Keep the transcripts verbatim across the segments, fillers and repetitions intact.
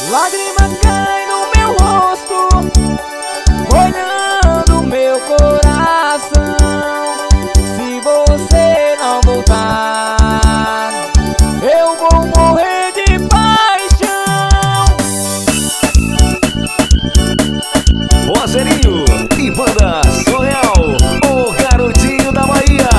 Lágrimas caem no meu rosto, molhando meu coração. Se você não voltar, eu vou morrer de paixão. Rogerinho e banda Sonhal, o garotinho da Bahia.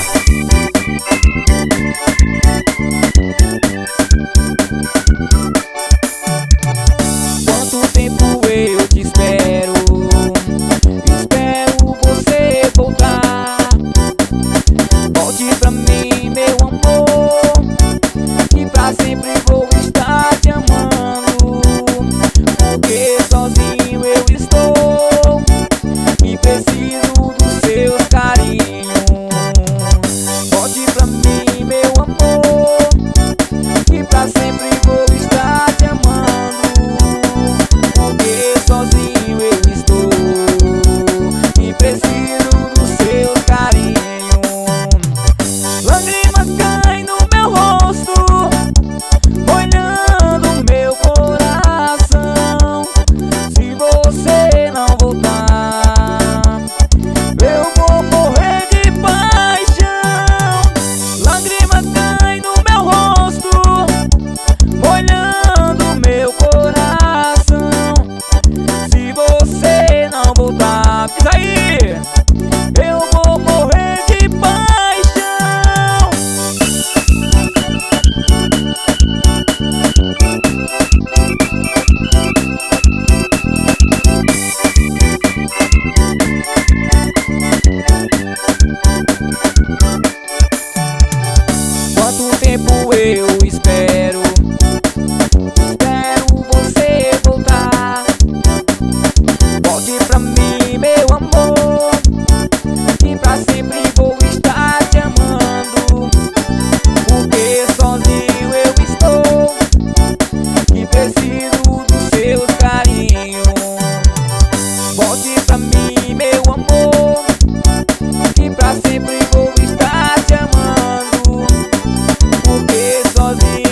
Quanto tempo eu te espero, espero você voltar. Volte pra mim, meu amor, e pra sempre vou estar te amando. Porque sozinho eu estou e preciso dos seus carinhos. Volte pra mim, meu amor, e pra sempre vou estar te amando. Porque sozinho eu estou e preciso dos seus carinhos. Lágrimas caem no meu rosto, molhando meu coração. Se você não voltar, eu vou morrer de paixão. Lágrimas caem no meu rosto, molhando meu coração. Se você não voltar, diz aí, eu vou morrer de paixão. Quanto tempo eu espero, espero você voltar. Volte pra mim, meu amor, e pra sempre vou estar te amando. Porque sozinho eu estou e preciso dos seus carinhos. Volte pra mim, meu amor, e pra sempre vou estar te amando. Porque sozinho